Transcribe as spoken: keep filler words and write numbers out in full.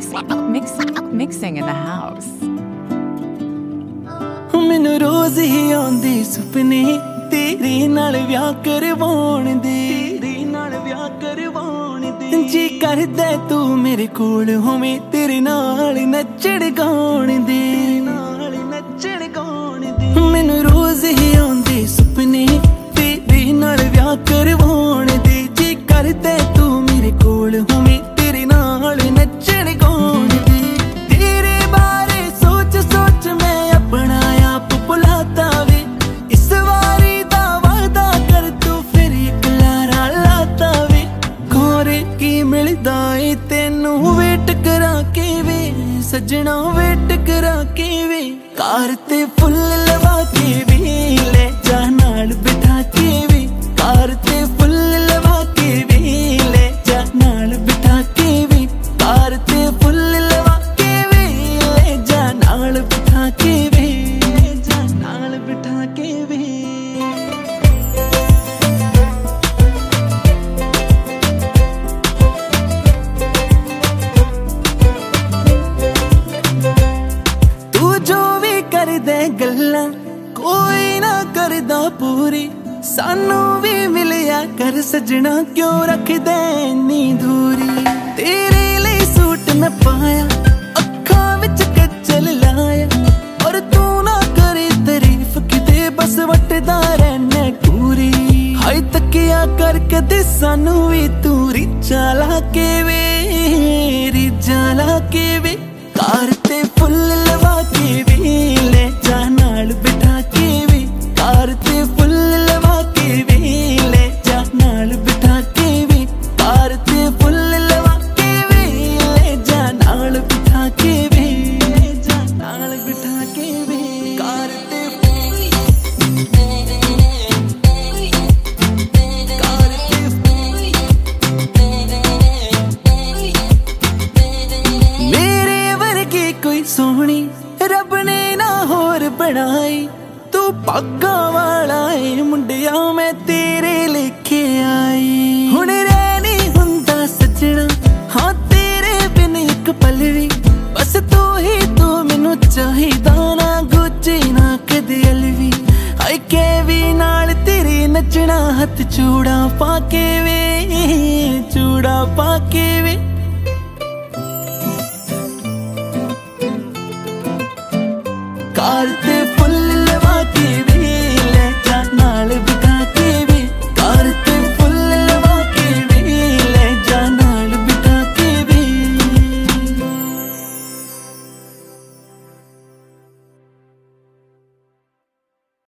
mix, mixing in the house. मैनू रोज ही आंदी सुपने तेरे नाल व्याह करवाउण दे, तेरे नाल व्याह करवाउण दे। जी करदा तू मेरे कोल होवे तेरे नाल नच्चण गाउण दे, नाल नच्चण गाउण दे। मैनू रोज ही आंदी सुपने तेरे नाल व्याह करवाउण दे। जी करदा तू मेरे कोल होवे तेरे नाल नच्चण गाउण दे। तेरे बारे सोच सोच मैं अपना आप भुलाता वे। इस वारी दा वादा कर तू फिर एक लारा लाता वे। खोरे की मिलदा ए तेनू वेट करा के वे, सजना वेट करा के वे। कार ते फुल लवा के वे, ले जा नाल बिठा के वे। कार ते फुल लवा के वे, ले जा नाल बिठा के वे। कार ते फुल लवा के वे, ले जा नाल बिठा के वे, ले जा नाल बिठा के वे। तू जो भी कर दे गल्लां कोई ना करदा पूरी, सानू भी मिलिया कर सजना क्यों रख दे इन्नी दूरी। तेरे लिए सूट मैं पाया अखां विच कज्जल लाया, और तू ना करे तारीफ किते बस वटदा रहना पूरी। हाय तकिया कर कदे सानू भी तू रिचा ला के वे, रिचा ला के वे। कार ते फुल लवा के वे, ले जा नाल बिठा के वे। कार ते फुल लवा के वे, ले जा नाल बिठा के वे। कार ते फुल लवा के वे, ले जा नाल बिठा के वे, ले जा नाल बिठा के वे। कार ते मेरे वर्गी कोई सोहनी रब ने ना होर बनाई। तू पागा वाला ए मुंडिया मैं तेरे लेके आई। हुण रहनी हुंदा सजना हाँ तेरे बिन एक पल भी, बस तू ही तू मैनू चाहिदा ना गुजे ना कदे अलवी। आई के भी नाल तेरे नचना हथ चूड़ा पाके वे, चूड़ा पाके वे। कार ते